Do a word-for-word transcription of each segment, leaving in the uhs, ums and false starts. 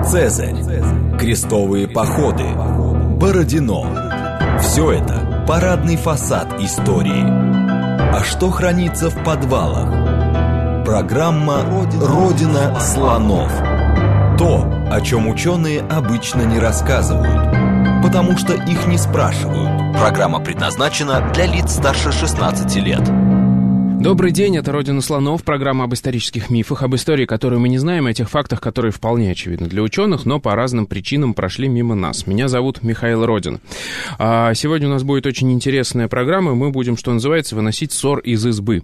Цезарь, крестовые походы, Бородино. Все это парадный фасад истории. А что хранится в подвалах? Программа «Родина слонов». То, о чем ученые обычно не рассказывают, потому что их не спрашивают. Программа предназначена для лиц старше шестнадцати лет. Добрый день, это «Родина слонов», программа об исторических мифах, об истории, которую мы не знаем, и о тех фактах, которые вполне очевидны для ученых, но по разным причинам прошли мимо нас. Меня зовут Михаил Родин. Сегодня у нас будет очень интересная программа, мы будем, что называется, выносить ссор из избы.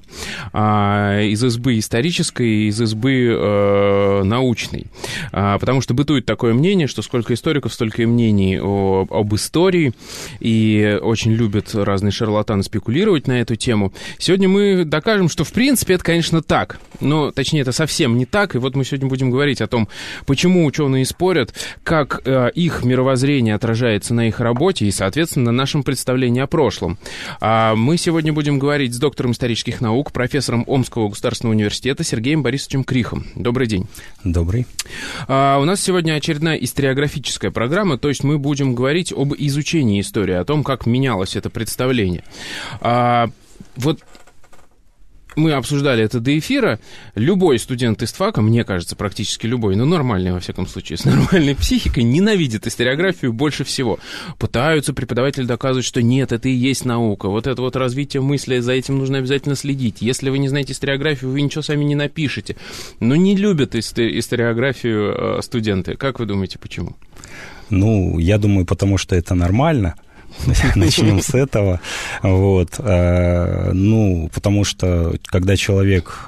Из избы исторической, из избы э, научной. Потому что бытует такое мнение, что сколько историков, столько и мнений о, об истории, и очень любят разные шарлатаны спекулировать на эту тему. Сегодня мы докажем, что, в принципе, это, конечно, так. Но, точнее, это совсем не так. И вот мы сегодня будем говорить о том, почему ученые спорят, как э, их мировоззрение отражается на их работе и, соответственно, на нашем представлении о прошлом. А мы сегодня будем говорить с доктором исторических наук, профессором Омского государственного университета Сергеем Борисовичем Крихом. Добрый день. Добрый. А, у нас сегодня очередная историографическая программа, то есть мы будем говорить об изучении истории, о том, как менялось это представление. А, вот... Мы обсуждали это до эфира. Любой студент истфака, мне кажется, практически любой, но нормальный, во всяком случае, с нормальной психикой, ненавидит историографию больше всего. Пытаются преподаватели доказывать, что нет, это и есть наука. Вот это вот развитие мысли, за этим нужно обязательно следить. Если вы не знаете историографию, вы ничего сами не напишете. Но не любят историографию студенты. Как вы думаете, почему? Ну, я думаю, потому что это нормально. Начнем с этого. Вот. Ну, потому что, когда человек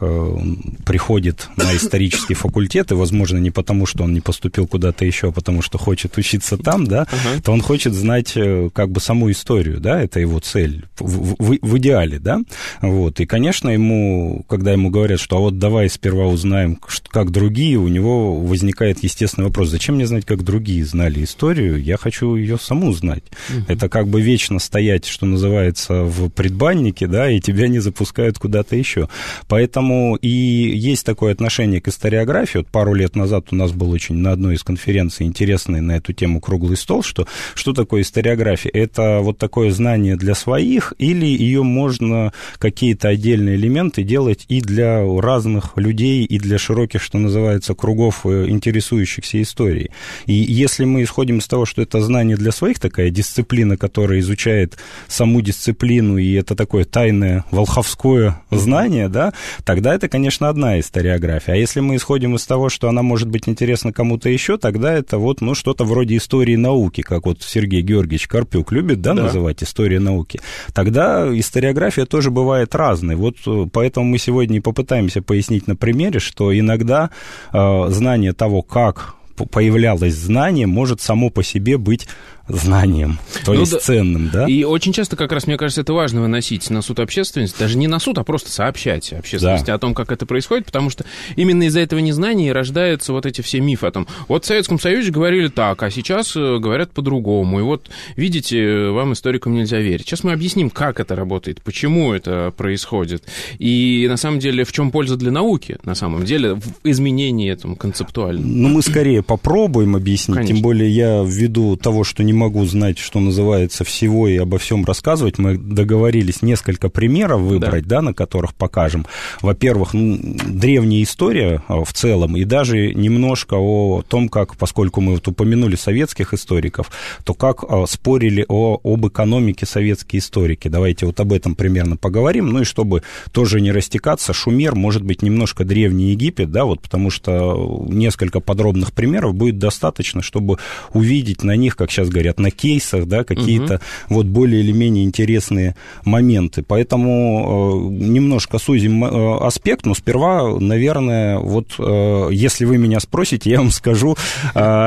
приходит на исторический факультет, и, возможно, не потому, что он не поступил куда-то еще, а потому что хочет учиться там, да, uh-huh. то он хочет знать как бы саму историю, да, это его цель в, в, в идеале, да. Вот. И, конечно, ему, когда ему говорят, что а вот давай сперва узнаем, как другие, у него возникает естественный вопрос: зачем мне знать, как другие знали историю? Я хочу ее саму знать. Uh-huh. Это как бы вечно стоять, что называется, в предбаннике, да, и тебя не запускают куда-то еще. Поэтому и есть такое отношение к историографии. Вот пару лет назад у нас был очень на одной из конференций интересный на эту тему круглый стол, что, что такое историография? Это вот такое знание для своих, или ее можно какие-то отдельные элементы делать и для разных людей, и для широких, что называется, кругов, интересующихся историей. И если мы исходим из того, что это знание для своих, такая дисциплина, которая изучает саму дисциплину, и это такое тайное волховское знание, да, тогда это, конечно, одна историография. А если мы исходим из того, что она может быть интересна кому-то еще, тогда это вот, ну, что-то вроде истории науки, как вот Сергей Георгиевич Карпюк любит, да, да. называть история науки. Тогда историография тоже бывает разной. Вот поэтому мы сегодня и попытаемся пояснить на примере, что иногда э, знание того, как появлялось знание, может само по себе быть знанием, то ну, есть да. ценным, да? И очень часто, как раз, мне кажется, это важно выносить на суд общественности, даже не на суд, а просто сообщать общественности да. о том, как это происходит, потому что именно из-за этого незнания и рождаются вот эти все мифы о том, вот в Советском Союзе говорили так, а сейчас говорят по-другому, и вот, видите, вам, историкам, нельзя верить. Сейчас мы объясним, как это работает, почему это происходит, и, на самом деле, в чем польза для науки, на самом деле, в изменении этому концептуальному. Ну, мы скорее попробуем объяснить, Конечно. Тем более я ввиду того, что не могу знать, что называется, всего и обо всем рассказывать. Мы договорились несколько примеров выбрать, да, да на которых покажем. Во-первых, ну, древняя история в целом, и даже немножко о том, как, поскольку мы вот упомянули советских историков, то как спорили о, об экономике советские историки. Давайте вот об этом примерно поговорим. Ну и чтобы тоже не растекаться, Шумер, может быть, немножко древний Египет, да, вот потому что несколько подробных примеров будет достаточно, чтобы увидеть на них, как сейчас говорят, на кейсах, да, какие-то угу. вот более или менее интересные моменты. Поэтому э, немножко сузим э, аспект, но сперва, наверное, вот э, если вы меня спросите, я вам скажу, э,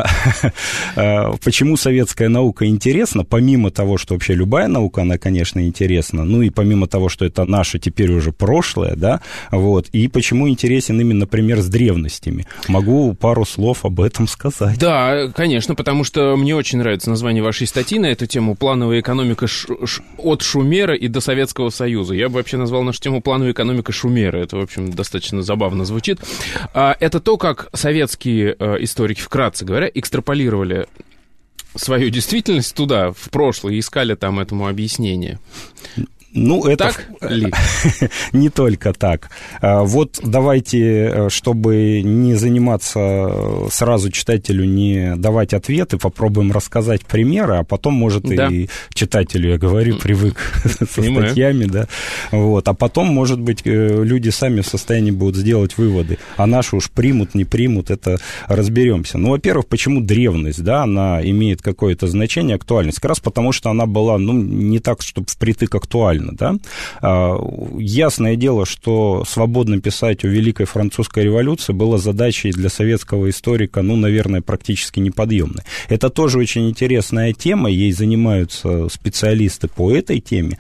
э, почему советская наука интересна, помимо того, что вообще любая наука, она, конечно, интересна, ну и помимо того, что это наше теперь уже прошлое, да, вот, и почему интересен именно, например, с древностями. Могу пару слов об этом сказать. Да, конечно, потому что мне очень нравится название название вашей статьи на эту тему «Плановая экономика ш- ш- от Шумера и до Советского Союза». Я бы вообще назвал нашу тему «Плановая экономика Шумера». Это, в общем, достаточно забавно звучит. Это то, как советские историки, вкратце говоря, экстраполировали свою действительность туда, в прошлое, и искали там этому объяснение. Ну, это так ли? Не только так. Вот давайте, чтобы не заниматься сразу читателю, не давать ответы, попробуем рассказать примеры, а потом, может, да. и читателю, я говорю, привык со Понимаю. статьями, да. Вот. А потом, может быть, люди сами в состоянии будут сделать выводы. А наши уж примут, не примут, это разберемся. Ну, во-первых, почему древность, да, она имеет какое-то значение, актуальность? Как раз потому, что она была, ну, не так, чтобы впритык актуальна. Да? Ясное дело, что свободно писать о Великой Французской революции было задачей для советского историка, ну, наверное, практически неподъемной. Это тоже очень интересная тема, ей занимаются специалисты по этой теме,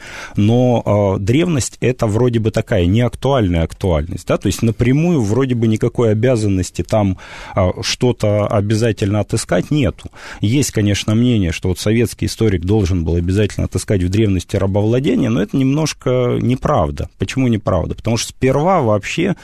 но древность — это вроде бы такая неактуальная актуальность, да? То есть напрямую вроде бы никакой обязанности там что-то обязательно отыскать нету. Есть, конечно, мнение, что вот советский историк должен был обязательно отыскать в древности рабовладение, но это немножко неправда. Почему неправда? Потому что сперва вообще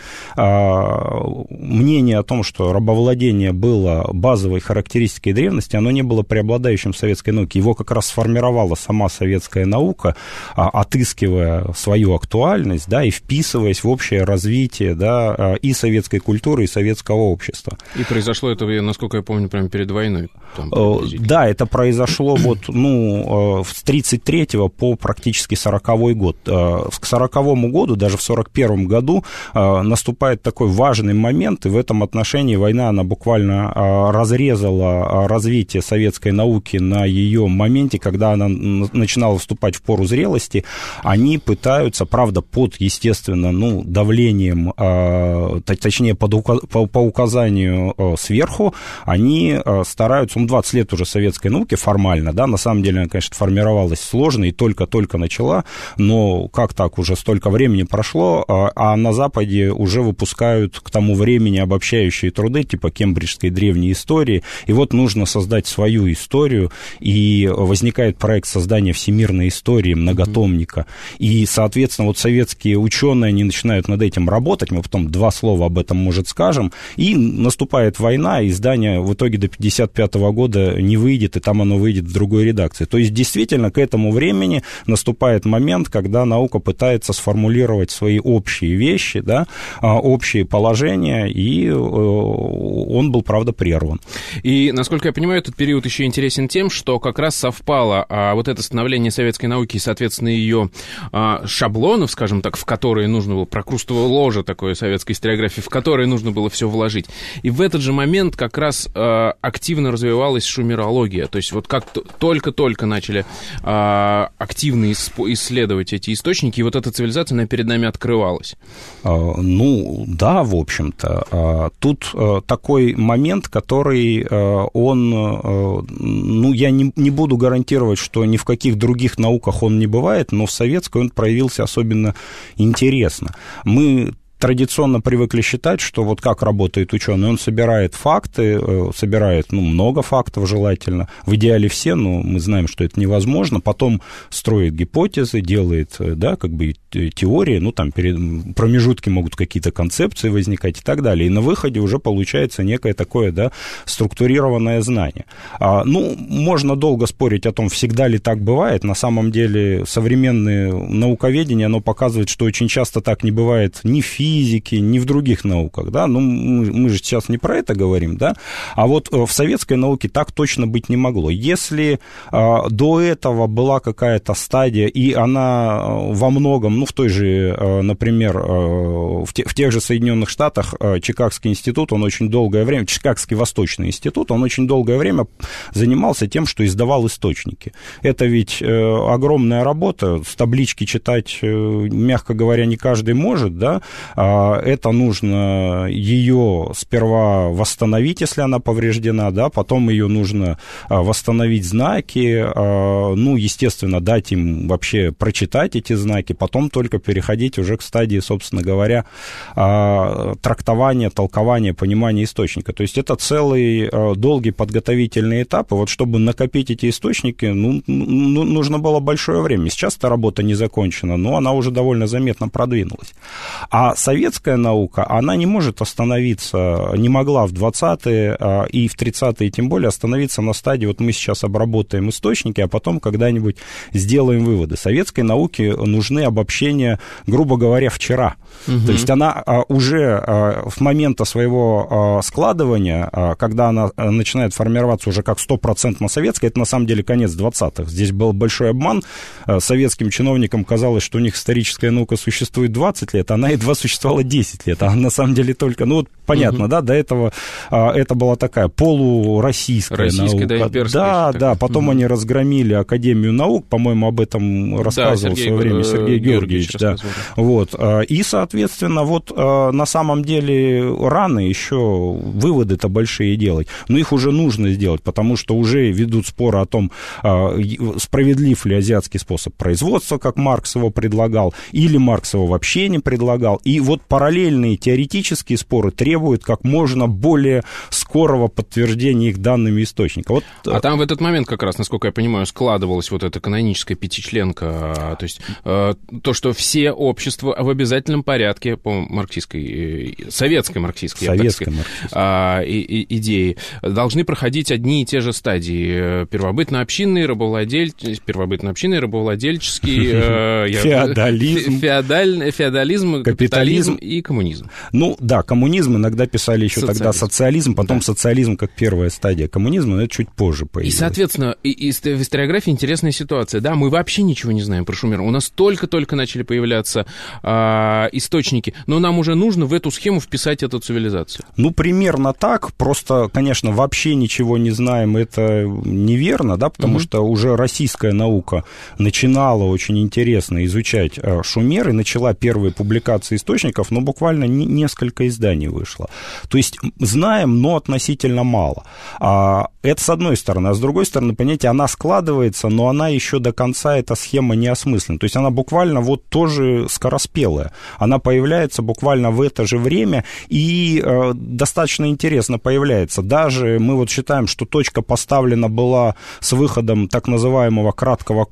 а, мнение о том, что рабовладение было базовой характеристикой древности, оно не было преобладающим в советской науке. Его как раз сформировала сама советская наука, а, отыскивая свою актуальность, да, и вписываясь в общее развитие, да, и советской культуры, и советского общества. И произошло это, насколько я помню, прямо перед войной. Там, да, это произошло вот, ну, с тридцать третьего по практически сороковой год. К сороковому году, даже в сорок первом году, наступает такой важный момент, и в этом отношении война, она буквально разрезала развитие советской науки на ее моменте, когда она начинала вступать в пору зрелости. Они пытаются, правда, под, естественно, ну, давлением, точнее, под, по, по указанию сверху, они стараются, ну, двадцать лет уже советской науки формально, да, на самом деле она, конечно, формировалась сложно и только-только начала, но как так, уже столько времени прошло, а на Западе уже выпускают к тому времени обобщающие труды, типа Кембриджской древней истории, и вот нужно создать свою историю, и возникает проект создания всемирной истории, многотомника, и, соответственно, вот советские ученые, они начинают над этим работать, мы потом два слова об этом, может, скажем, и наступает война, и издание в итоге до пятьдесят пятого года не выйдет, и там оно выйдет в другой редакции. То есть, действительно, к этому времени наступает момент, когда наука пытается сформулировать свои общие вещи, да, общие положения, и он был, правда, прерван. И, насколько я понимаю, этот период еще интересен тем, что как раз совпало а, вот это становление советской науки и, соответственно, ее а, шаблонов, скажем так, в которые нужно было, прокрустово ложе такое советской историографии, в которые нужно было все вложить. И в этот же момент как раз а, активно развивалась шумерология. То есть вот как только-только начали а, активно исследовать эти источники, и вот эта цивилизация, она перед нами открывалась. Ну, да, в общем-то. Тут такой момент, который он, ну, я не, не буду гарантировать, что ни в каких других науках он не бывает, но в советской он проявился особенно интересно. Мы традиционно привыкли считать, что вот как работает ученый, он собирает факты, собирает, ну, много фактов желательно, в идеале все, но мы знаем, что это невозможно, потом строит гипотезы, делает, да, как бы теории, ну, там перед, промежутки могут какие-то концепции возникать и так далее, и на выходе уже получается некое такое, да, структурированное знание. А, ну, можно долго спорить о том, всегда ли так бывает, на самом деле современное науковедение, оно показывает, что очень часто так не бывает ни в физике, физики, ни в других науках, да, ну, мы, мы же сейчас не про это говорим, да, а вот в советской науке так точно быть не могло. Если а, до этого была какая-то стадия, и она во многом, ну, в той же, а, например, а, в, те, в тех же Соединенных Штатах а, Чикагский институт, он очень долгое время, Чикагский Восточный институт, он очень долгое время занимался тем, что издавал источники. Это ведь а, огромная работа, с таблички читать, мягко говоря, не каждый может, да, Это нужно ее сперва восстановить, если она повреждена, да, потом ее нужно восстановить знаки, ну, естественно, дать им вообще прочитать эти знаки, потом только переходить уже к стадии, собственно говоря, трактования, толкования, понимания источника. То есть это целый долгий подготовительный этап, и вот чтобы накопить эти источники, ну, нужно было большое время. Сейчас эта работа не закончена, но она уже довольно заметно продвинулась. А советская наука, она не может остановиться, не могла в двадцатые и в тридцатые, тем более, остановиться на стадии, вот мы сейчас обработаем источники, а потом когда-нибудь сделаем выводы. Советской науке нужны обобщения, грубо говоря, вчера. Угу. То есть она уже в момент своего складывания, когда она начинает формироваться уже как стопроцентно советская, это на самом деле конец двадцатых. Здесь был большой обман. Советским чиновникам казалось, что у них историческая наука существует двадцать лет, она едва существовала десять лет, а на самом деле только, ну вот понятно, угу. да, до этого это была такая полуроссийская Российская, наука. Да, имперская. Да, да, потом угу. они разгромили Академию наук, по-моему, об этом рассказывал да, Сергей, в свое время Сергей Георгиевич. Георгиевич да. Вот. И, соответственно, вот на самом деле рано еще выводы-то большие делать, но их уже нужно сделать, потому что уже ведут споры о том, справедлив ли азиатский способ производства, как Маркс его предлагал, или Маркс его вообще не предлагал. И вот параллельные теоретические споры требуют как можно более скорого подтверждения их данными источника. Вот... А там в этот момент как раз, насколько я понимаю, складывалась вот эта каноническая пятичленка, то есть то, что все общества в обязательном порядке по марксистской, советской марксистской, советской я так сказать, идеи должны проходить одни и те же стадии. Первобытно-общинный, рабовладельческий, первобытно-общинный, рабовладельческий... Феодализм. Феодализм, капитализм и коммунизм. Ну, да, коммунизм иногда писали еще социализм. Тогда социализм, потом да. социализм как первая стадия коммунизма, но это чуть позже появилось. И, соответственно, и, и в историографии интересная ситуация. Да, мы вообще ничего не знаем про шумеров. У нас только-только начали появляться а, источники, но нам уже нужно в эту схему вписать эту цивилизацию. Ну, примерно так. Просто, конечно, вообще ничего не знаем, это неверно, да, потому угу. что уже российская наука начинала очень интересно изучать шумер и начала первые публикации источников, но буквально несколько изданий вышло. То есть знаем, но относительно мало. Это с одной стороны. А с другой стороны, понимаете, она складывается, но она еще до конца, эта схема не осмыслена. То есть она буквально вот тоже скороспелая. Она появляется буквально в это же время и э, достаточно интересно появляется. Даже мы вот считаем, что точка поставлена была с выходом так называемого краткого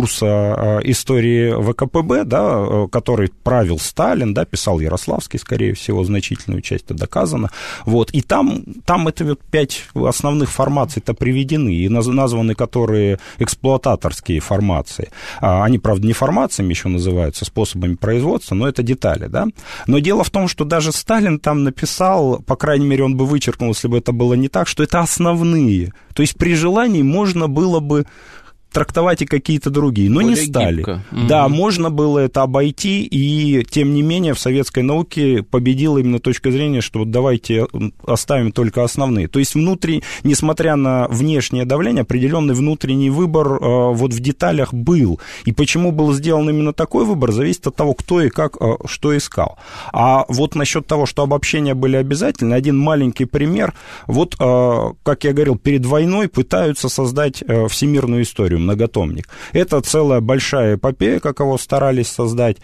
курса э, истории ВКПБ, да, э, который правил Сталин, да, писал Ярославский, скорее всего, значительную часть это доказано. Вот. И там, там это вот пять основных формаций-то приведены, и названы которые эксплуататорские формации. Они, правда, не формациями еще называются, способами производства, но это детали, да. Но дело в том, что даже Сталин там написал, по крайней мере, он бы вычеркнул, если бы это было не так, что это основные. То есть при желании можно было бы трактовать и какие-то другие, но более не стали. Гибко. Да, угу. можно было это обойти, и тем не менее в советской науке победила именно точка зрения, что вот давайте оставим только основные. То есть внутри, несмотря на внешнее давление, определенный внутренний выбор э, вот в деталях был. И почему был сделан именно такой выбор, зависит от того, кто и как э, что искал. А вот насчет того, что обобщения были обязательны, один маленький пример. Вот, э, как я говорил, перед войной пытаются создать э, всемирную историю, многотомник. Это целая большая эпопея, как его старались создать,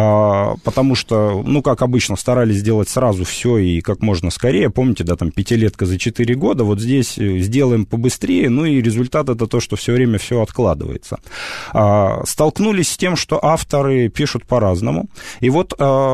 потому что, ну, как обычно, старались сделать сразу все и как можно скорее. Помните, да, там пятилетка за четыре года, вот здесь сделаем побыстрее, ну и результат это то, что все время все откладывается. Столкнулись с тем, что авторы пишут по-разному, и вот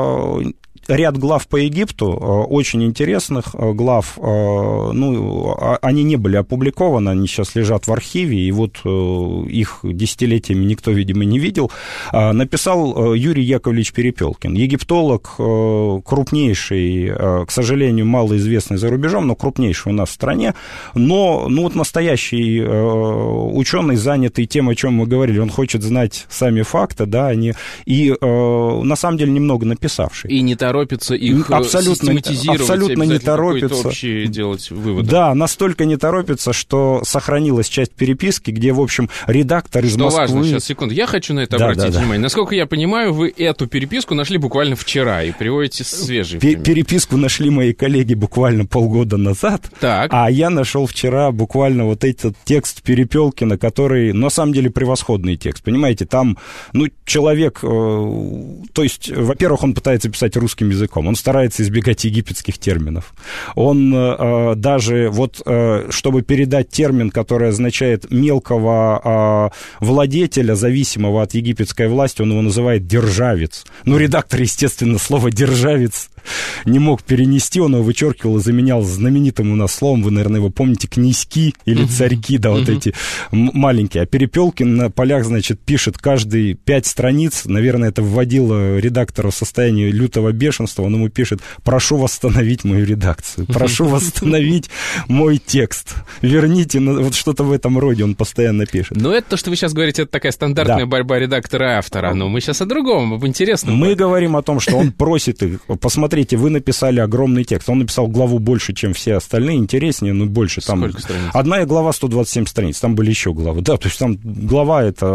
ряд глав по Египту, очень интересных глав, ну, они не были опубликованы, они сейчас лежат в архиве, и вот их десятилетиями никто, видимо, не видел, написал Юрий Яковлевич Перепелкин, египтолог, крупнейший, к сожалению, малоизвестный за рубежом, но крупнейший у нас в стране, но, ну, вот настоящий ученый, занятый тем, о чем мы говорили, он хочет знать сами факты, да, они, и на самом деле немного написавший. И не торопится торопится их абсолютно, систематизировать, абсолютно не торопится. Общие делать выводы. Да, настолько не торопится, что сохранилась часть переписки, где, в общем, редактор из что Москвы... Что важно, сейчас, секунду, я хочу на это да, обратить да, внимание. Да. Насколько я понимаю, вы эту переписку нашли буквально вчера и приводите свежие. Пер- переписку нашли мои коллеги буквально полгода назад, так. а я нашел вчера буквально вот этот текст Перепелкина, который, на самом деле, превосходный текст. Понимаете, там, ну, человек... Э, то есть, во-первых, он пытается писать русским языком, он старается избегать египетских терминов. Он э, даже, вот, э, чтобы передать термин, который означает мелкого э, владетеля, зависимого от египетской власти, он его называет «державец». Ну, редактор, естественно, слово «державец» не мог перенести, он его вычеркивал и заменял знаменитым у нас словом, вы, наверное, его помните, князьки или царьки, да, вот эти маленькие. А Перепелкин на полях, значит, пишет каждые пять страниц, наверное, это вводило редактора в состояние лютого бешенства, он ему пишет: прошу восстановить мою редакцию, прошу восстановить мой текст, верните, вот что-то в этом роде он постоянно пишет. Но это то, что вы сейчас говорите, это такая стандартная да. борьба редактора и автора, но мы сейчас о другом, об интересном. Мы говорим о том, что он просит их, посмотрите, вы написали огромный текст, он написал главу больше, чем все остальные, интереснее, но больше. Там сколько страниц? Одна глава сто двадцать семь страниц, там были еще главы, да, то есть там глава это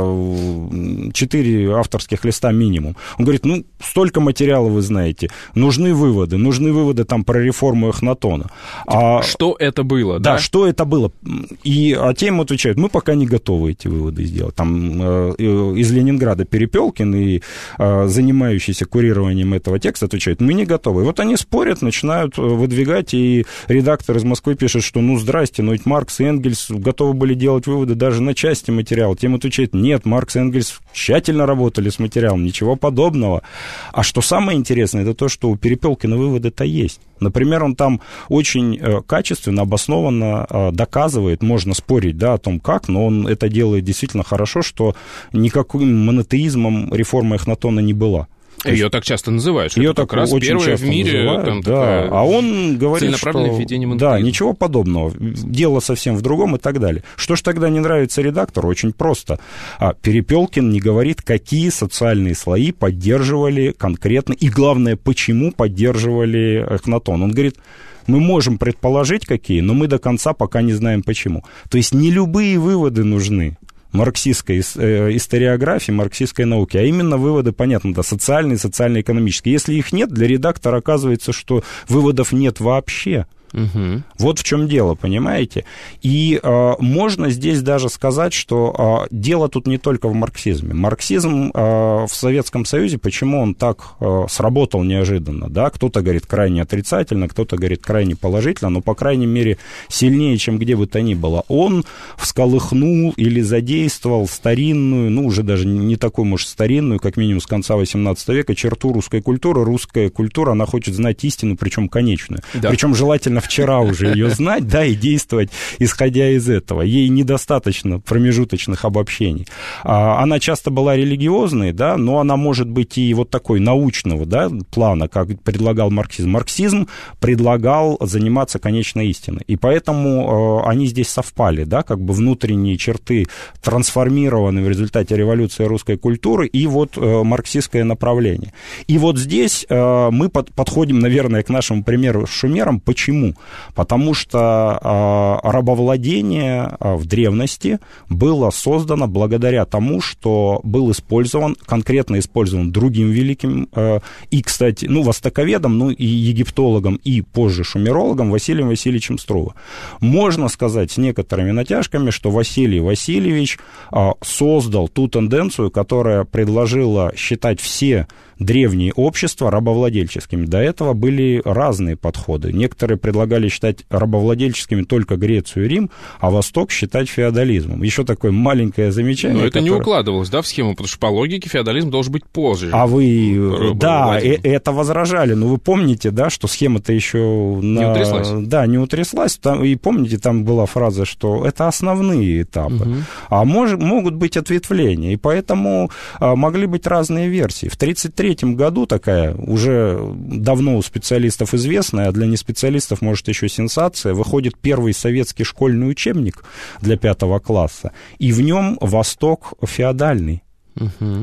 четыре авторских листа минимум. Он говорит, ну, столько материала вы знаете, нужны выводы, нужны выводы там про реформу Эхнатона. А, что это было, да? Да, что это было. И а те ему отвечают, мы пока не готовы эти выводы сделать. Там э, из Ленинграда Перепелкин и э, занимающийся курированием этого текста отвечают, мы не готовы. И вот они спорят, начинают выдвигать, и редактор из Москвы пишет, что ну здрасте, но ведь Маркс и Энгельс готовы были делать выводы даже на части материала. Тем отвечает, нет, Маркс и Энгельс тщательно работали с материалом, ничего подобного. А что самое интересное, это то, что у Перепелкина выводы-то есть. Например, он там очень качественно, обоснованно доказывает, можно спорить, да, о том, как, но он это делает действительно хорошо, что никаким монотеизмом реформа Эхнатона не была. Ее есть, так часто называют, что ее это как раз первая в мире называют, там, да. А он говорит, что да, ничего подобного, дело совсем в другом и так далее. Что ж тогда не нравится редактору? Очень просто. А Перепелкин не говорит, какие социальные слои поддерживали конкретно, и главное, почему поддерживали Эхнатон. Он говорит, мы можем предположить, какие, но мы до конца пока не знаем, почему. То есть не любые выводы нужны марксистской историографии, марксистской науки, а именно выводы, понятно, да, социальные, социально-экономические. Если их нет, для редактора оказывается, что выводов нет вообще. Угу. Вот в чем дело, понимаете? И э, можно здесь даже сказать, что э, дело тут не только в марксизме. Марксизм э, в Советском Союзе, почему он так э, сработал неожиданно, да? Кто-то говорит крайне отрицательно, кто-то говорит крайне положительно, но, по крайней мере, сильнее, чем где бы то ни было. Он всколыхнул или задействовал старинную, ну, уже даже не такую, может, старинную, как минимум с конца восемнадцатого века, черту русской культуры. Русская культура, она хочет знать истину, причем конечную. Да. Причем желательно вчера уже ее знать, да, и действовать, исходя из этого. Ей недостаточно промежуточных обобщений. Она часто была религиозной, да, но она может быть и вот такой научного, да, плана, как предлагал марксизм. Марксизм предлагал заниматься конечной истиной. И поэтому они здесь совпали, да, как бы внутренние черты трансформированы в результате революции русской культуры и вот марксистское направление. И вот здесь мы подходим, наверное, к нашему примеру с Шумером. Почему? Потому что э, рабовладение э, в древности было создано благодаря тому, что был использован, конкретно использован другим великим, э, и, кстати, ну, востоковедом, ну, и египтологом, и позже шумерологом Василием Васильевичем Струве. Можно сказать с некоторыми натяжками, что Василий Васильевич э, создал ту тенденцию, которая предложила считать все древние общества рабовладельческими. До этого были разные подходы. Некоторые предлагали считать рабовладельческими только Грецию и Рим, а Восток считать феодализмом. Еще такое маленькое замечание. Но это которое... не укладывалось, да, в схему, потому что по логике феодализм должен быть позже. А вы, да, э- это возражали, но вы помните, да, что схема-то еще на... не утряслась. Да, не утряслась. Там, и помните, там была фраза, что это основные этапы, угу. а мож... могут быть ответвления, и поэтому а, могли быть разные версии. В тридцать третьем году такая, уже давно у специалистов известная, а для неспециалистов, может, еще сенсация, выходит первый советский школьный учебник для пятого класса, и в нем Восток феодальный. Угу.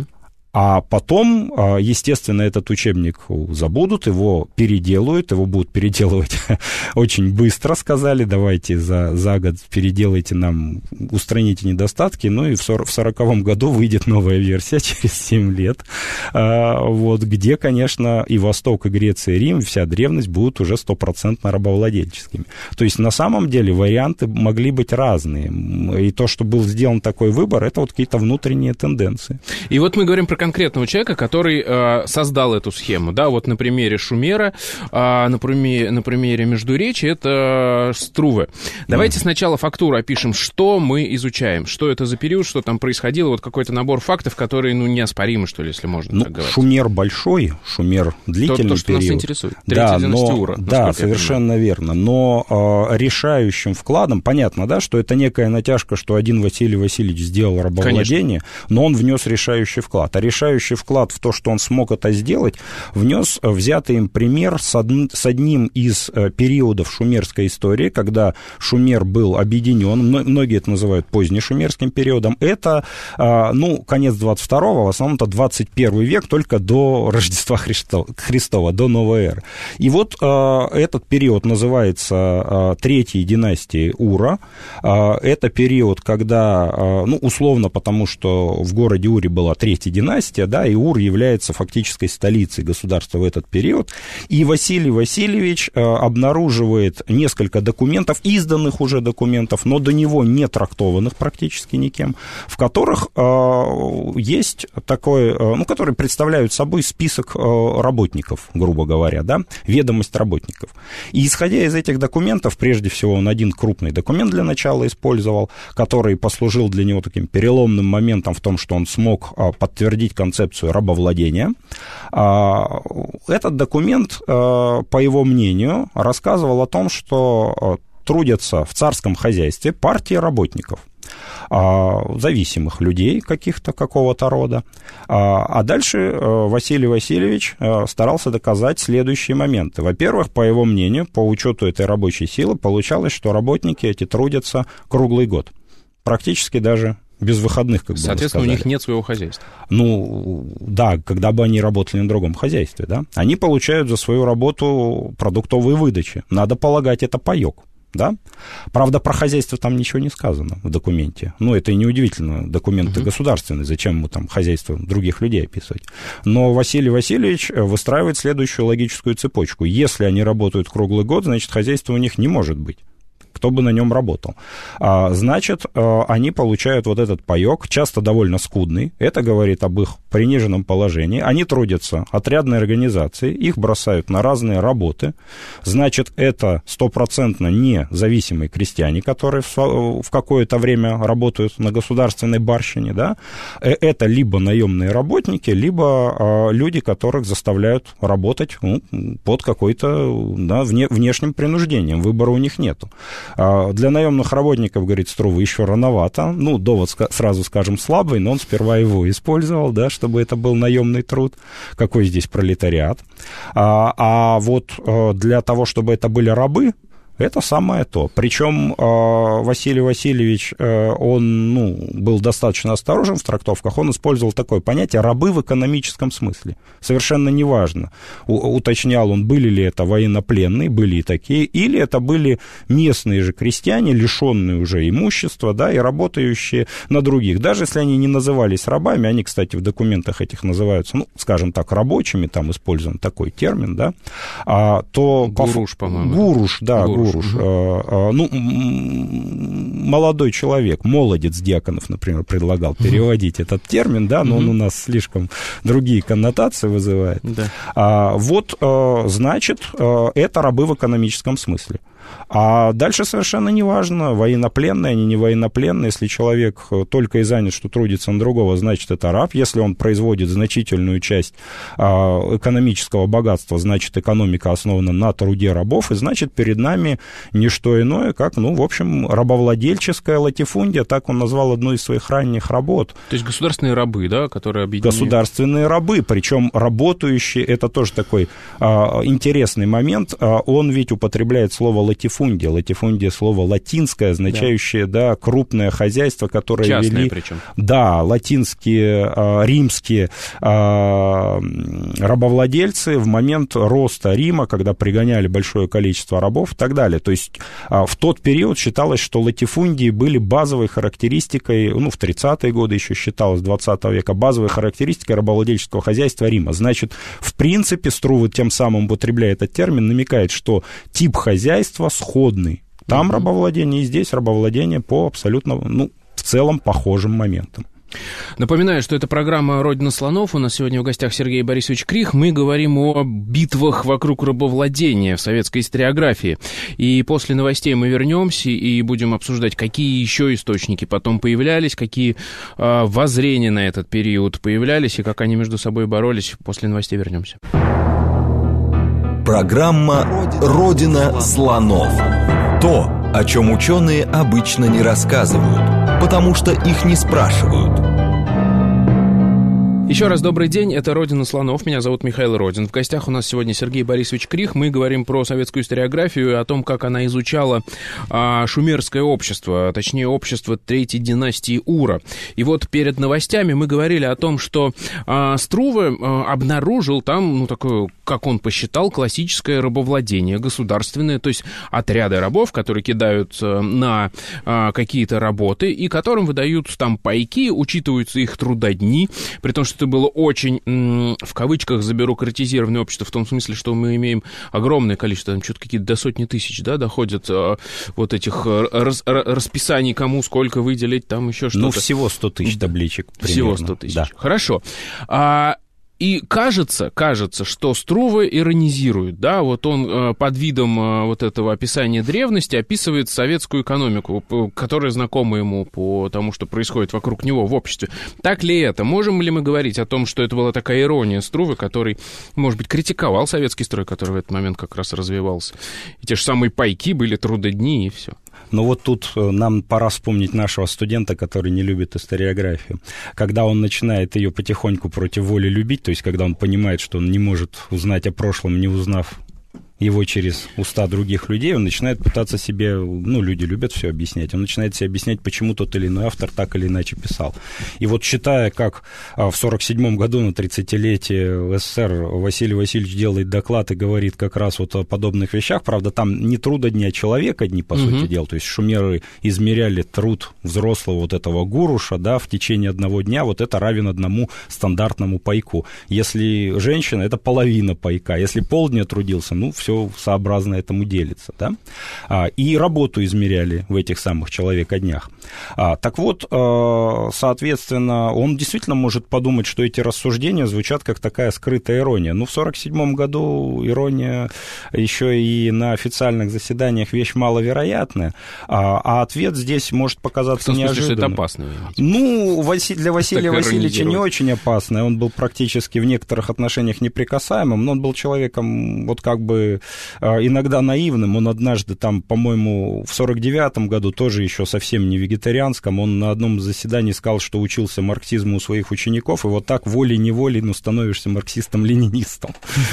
А потом, естественно, этот учебник забудут, его переделают, его будут переделывать очень быстро, сказали, давайте за, за год переделайте нам, устраните недостатки, ну и в сороковом году выйдет новая версия через семь лет, вот, где, конечно, и Восток, и Греция, и Рим, вся древность будут уже стопроцентно рабовладельческими. То есть, на самом деле, варианты могли быть разные, и то, что был сделан такой выбор, это вот какие-то внутренние тенденции. И вот мы говорим про конкретного человека, который э, создал эту схему, да, вот на примере Шумера, э, на, примере, на примере Междуречия, это Струве. Давайте mm. сначала фактуру опишем, что мы изучаем, что это за период, что там происходило, вот какой-то набор фактов, которые, ну, неоспоримы, что ли, если можно ну, так говорить. Шумер большой, Шумер длительный то, то, что период. Нас интересует. Третья да, династия Ура. Да, совершенно верно, но э, решающим вкладом, понятно, да, что это некая натяжка, что один Василий Васильевич сделал рабовладение, конечно, но он внес решающий вклад, а решающий вклад в то, что он смог это сделать, внес взятый им пример с, од... с одним из периодов шумерской истории, когда Шумер был объединен, многие это называют позднешумерским периодом, это, ну, конец двадцать второго, в основном-то двадцать первый век, только до Рождества Христова, до новой эры. И вот этот период называется Третьей династией Ура. Это период, когда, ну, условно, потому что в городе Уре была Третья династия, да, и Ур является фактической столицей государства в этот период. И Василий Васильевич э, обнаруживает несколько документов, изданных уже документов, но до него не трактованных практически никем, в которых э, есть такой, э, ну, которые представляют собой список э, работников, грубо говоря, да, ведомость работников. И исходя из этих документов, прежде всего, он один крупный документ для начала использовал, который послужил для него таким переломным моментом в том, что он смог э, подтвердить концепцию рабовладения. Этот документ, по его мнению, рассказывал о том, что трудятся в царском хозяйстве партии работников, зависимых людей каких-то, какого-то рода. А дальше Василий Васильевич старался доказать следующие моменты. Во-первых, по его мнению, по учету этой рабочей силы, получалось, что работники эти трудятся круглый год. Практически даже без выходных, как бы. Соответственно, у них нет своего хозяйства. Ну, да, когда бы они работали на другом хозяйстве, да. Они получают за свою работу продуктовые выдачи. Надо полагать, это паёк, да. Правда, про хозяйство там ничего не сказано в документе. Ну, это и неудивительно, документы uh-huh. государственные, зачем ему там хозяйство других людей описывать. Но Василий Васильевич выстраивает следующую логическую цепочку. Если они работают круглый год, значит, хозяйства у них не может быть. Кто бы на нем работал. Значит, они получают вот этот паёк, часто довольно скудный. Это говорит об их приниженном положении. Они трудятся отрядной организацией, их бросают на разные работы. Значит, это стопроцентно не зависимые крестьяне, которые в какое-то время работают на государственной барщине. Да? Это либо наемные работники, либо люди, которых заставляют работать, ну, под какой-то, да, внешним принуждением. Выбора у них нету. Для наемных работников, говорит Струве, еще рановато. Ну, довод, сразу скажем, слабый, но он сперва его использовал, да, чтобы это был наемный труд. Какой здесь пролетариат? А, а вот для того, чтобы это были рабы, это самое то. Причем Василий Васильевич, он, ну, был достаточно осторожен в трактовках, он использовал такое понятие «рабы в экономическом смысле». Совершенно неважно, уточнял он, были ли это военнопленные, были и такие, или это были местные же крестьяне, лишенные уже имущества, да, и работающие на других. Даже если они не назывались рабами, они, кстати, в документах этих называются, ну, скажем так, рабочими, там использован такой термин, да, а, то... Гуруш, по- по-моему. Гуруш, да, гуруш. Гуруш. Угу. Ну, молодой человек, молодец Дьяконов, например, предлагал переводить этот термин, да, но угу. он у нас слишком другие коннотации вызывает. Да. А, вот, значит, это рабы в экономическом смысле. А дальше совершенно неважно, военнопленные, они не военнопленные. Если человек только и занят, что трудится на другого, значит, это раб. Если он производит значительную часть экономического богатства, значит, экономика основана на труде рабов, и значит, перед нами не что иное, как, ну, в общем, рабовладельческая латифундия, так он назвал одну из своих ранних работ. То есть государственные рабы, да, которые объединены? Государственные рабы, причем работающие, это тоже такой а, интересный момент, а, он ведь употребляет слово латифундия, латифундия. Латифундия — слово латинское, означающее, да, да крупное хозяйство, которое частное вели... причем. Да, латинские, римские рабовладельцы в момент роста Рима, когда пригоняли большое количество рабов и так далее. То есть в тот период считалось, что латифундии были базовой характеристикой, ну, в тридцатые годы еще считалось, двадцатого века, базовой характеристикой рабовладельческого хозяйства Рима. Значит, в принципе, Струве тем самым, употребляя этот термин, намекает, что тип хозяйства сходный. Там mm-hmm. рабовладение, и здесь рабовладение по абсолютно, ну, в целом похожим моментам. Напоминаю, что это программа «Родина слонов». У нас сегодня в гостях Сергей Борисович Крих. Мы говорим о битвах вокруг рабовладения в советской историографии. И после новостей мы вернемся и будем обсуждать, какие еще источники потом появлялись, какие э, воззрения на этот период появлялись и как они между собой боролись. После новостей вернемся. Программа «Родина слонов». То, о чем ученые обычно не рассказывают, потому что их не спрашивают. Еще раз добрый день, это «Родина слонов», меня зовут Михаил Родин. В гостях у нас сегодня Сергей Борисович Крих. Мы говорим про советскую историографию и о том, как она изучала а, шумерское общество, а точнее общество третьей династии Ура. И вот перед новостями мы говорили о том, что а, Струве а, обнаружил там, ну, такое, как он посчитал, классическое рабовладение государственное, то есть отряды рабов, которые кидают а, на а, какие-то работы и которым выдают там пайки, учитываются их трудодни, при том, что это было очень, в кавычках, забюрократизированное общество, в том смысле, что мы имеем огромное количество, там что-то какие-то до сотни тысяч, да, доходят а, вот этих рас, расписаний, кому сколько выделить, там еще что-то. Ну, всего сто тысяч табличек примерно. Всего сто тысяч, да. Хорошо. А... И кажется, кажется, что Струве иронизирует, да, вот он э, под видом э, вот этого описания древности описывает советскую экономику, по, которая знакома ему по тому, что происходит вокруг него в обществе. Так ли это? Можем ли мы говорить о том, что это была такая ирония Струве, который, может быть, критиковал советский строй, который в этот момент как раз развивался? И те же самые пайки были, трудодни и все. Но вот тут нам пора вспомнить нашего студента, который не любит историографию. Когда он начинает ее потихоньку против воли любить, то есть когда он понимает, что он не может узнать о прошлом, не узнав его через уста других людей, он начинает пытаться себе, ну, люди любят все объяснять, он начинает себе объяснять, почему тот или иной автор так или иначе писал. И вот читая, как в сорок седьмом году на тридцатилетие СССР Василий Васильевич делает доклад и говорит как раз вот о подобных вещах, правда, там не трудодни, а человека дни, по угу. сути дела, то есть шумеры измеряли труд взрослого вот этого гуруша, да, в течение одного дня, вот это равен одному стандартному пайку. Если женщина, это половина пайка, если полдня трудился, ну, все сообразно этому делится, да? А, и работу измеряли в этих самых человека-днях. А, так вот, а, соответственно, он действительно может подумать, что эти рассуждения звучат как такая скрытая ирония. Ну, в сорок седьмом году ирония еще и на официальных заседаниях вещь маловероятная, а, а ответ здесь может показаться неожиданным. В том смысле, что это опасно? Ну, Васи... для Василия Васильевича не очень опасно. Он был практически в некоторых отношениях неприкасаемым, но он был человеком вот как бы иногда наивным. Он однажды там, по-моему, в сорок девятом году, тоже еще совсем не вегетарианском, он на одном заседании сказал, что учился марксизму у своих учеников, и вот так волей-неволей, ну, становишься марксистом-ленинистом.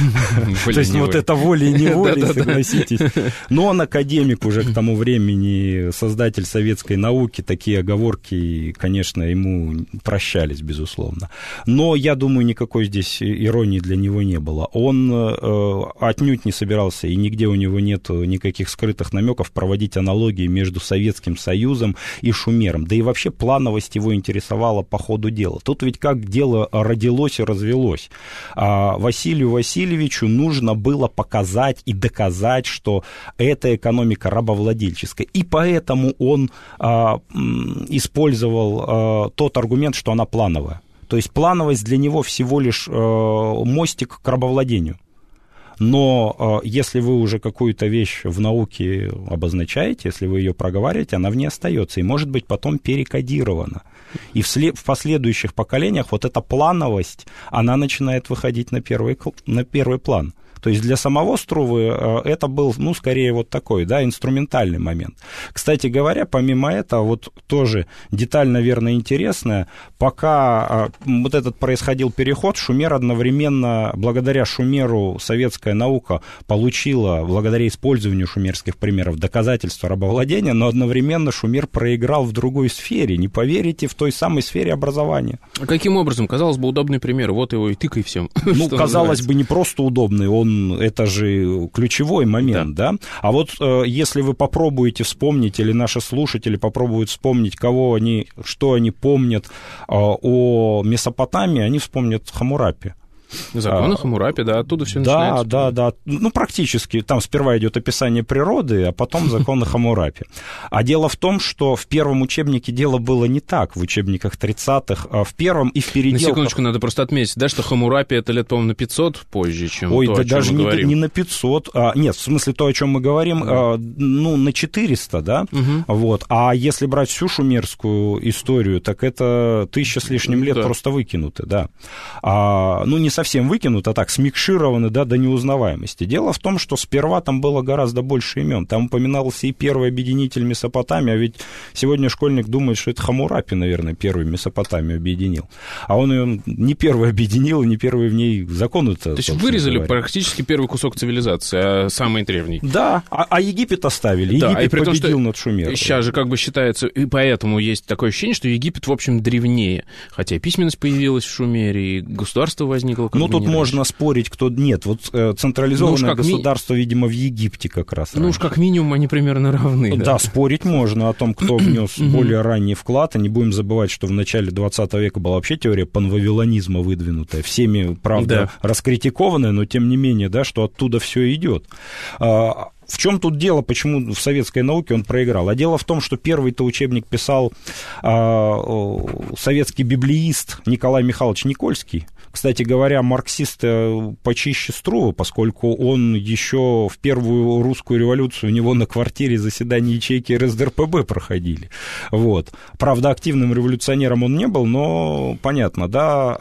То есть вот это волей-неволей, согласитесь. Но он академик уже к тому времени, создатель советской науки, такие оговорки, конечно, ему прощались, безусловно. Но, я думаю, никакой здесь иронии для него не было. Он отнюдь не собирался, и нигде у него нет никаких скрытых намеков проводить аналогии между Советским Союзом и Шумером. Да и вообще плановость его интересовала по ходу дела. Тут ведь как дело родилось и развелось. А Василию Васильевичу нужно было показать и доказать, что эта экономика рабовладельческая. И поэтому он а, использовал а, тот аргумент, что она плановая. То есть плановость для него всего лишь а, мостик к рабовладению. Но э, если вы уже какую-то вещь в науке обозначаете, если вы ее проговариваете, она в ней остается и может быть потом перекодирована. И в, след... в последующих поколениях вот эта плановость, она начинает выходить на первый, на первый план. То есть для самого Струвы это был, ну, скорее вот такой, да, инструментальный момент. Кстати говоря, помимо этого, вот тоже деталь, наверное, интересная, пока вот этот происходил переход, Шумер одновременно, благодаря Шумеру, советская наука получила, благодаря использованию шумерских примеров, доказательства рабовладения, но одновременно Шумер проиграл в другой сфере, не поверите, в той самой сфере образования. А каким образом? Казалось бы, удобный пример, вот его и тыкай всем. Ну, казалось бы, не просто удобный, он, это же ключевой момент, да? да? А вот э, если вы попробуете вспомнить, или наши слушатели попробуют вспомнить, кого они, что они помнят э, о Месопотамии, они вспомнят Хаммурапи. Законы Хаммурапи, да, оттуда все да, начинается. Да, да, да. Ну, практически. Там сперва идет описание природы, а потом законы Хаммурапи. А дело в том, что в первом учебнике дело было не так, в учебниках тридцатых, а в первом и в переделках... На секундочку, надо просто отметить, да, что Хаммурапи это лет, по-моему, на пятьсот позже, чем Ой, то, да о чем даже мы не, говорим. не на пятьсот, а, нет, в смысле то, о чем мы говорим, да. а, ну, на четыреста, да, угу. Вот. А если брать всю шумерскую историю, так это тысяча с лишним лет да. просто выкинуты, да. А, ну, не совсем выкинуты, а так, смикшированы, да, до неузнаваемости. Дело в том, что сперва там было гораздо больше имен. Там упоминался и первый объединитель Месопотамии, а ведь сегодня школьник думает, что это Хаммурапи, наверное, первый Месопотамию объединил. А он ее не первый объединил, и не первый в ней законы-то. То есть вырезали говоря. Практически первый кусок цивилизации, а самый древний. Да, а, а Египет оставили. Да, Египет и при том, победил над Шумером. Сейчас же как бы считается, и поэтому есть такое ощущение, что Египет, в общем, древнее. Хотя письменность появилась в Шумере, и государство возникло. Ну, тут можно раньше. спорить, кто... Нет, вот э, централизованное ну, государство, ми... видимо, в Египте как раз. Ну раньше. уж как минимум они примерно равны. Да, да спорить можно о том, кто внес более ранний вклад. И не будем забывать, что в начале двадцатого века была вообще теория панвавилонизма выдвинутая. Всеми, правда, да. раскритикованная, но тем не менее, да, что оттуда все идет. В чем тут дело, почему в советской науке он проиграл? А дело в том, что первый-то учебник писал э, советский библеист Николай Михайлович Никольский. Кстати говоря, марксист почище Струвы, поскольку он еще в первую русскую революцию у него на квартире заседания ячейки эр эс дэ эр пэ бэ проходили. Вот. Правда, активным революционером он не был, но понятно, да,